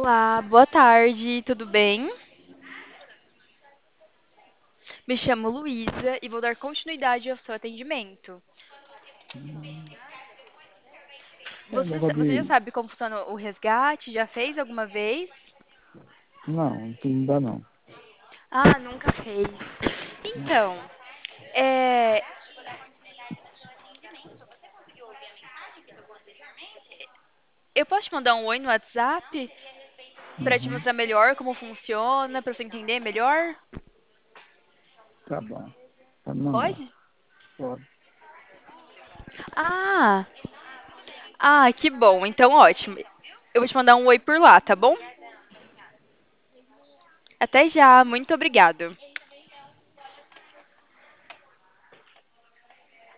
Olá, boa tarde, tudo bem? Me chamo Luísa e vou dar continuidade ao seu atendimento. É negócio Você já de. sabe como funciona o resgate? Já fez alguma vez? Não, não dá não. Ah, nunca fez. Então, é, eu posso te mandar um oi no WhatsApp para te Uhum, mostrar melhor como funciona, para você entender melhor? tá bom. Pode mandar. Pode? Pode. Ah, que bom. Então, ótimo. Eu vou te mandar um oi por lá, tá bom? Até já, muito obrigado.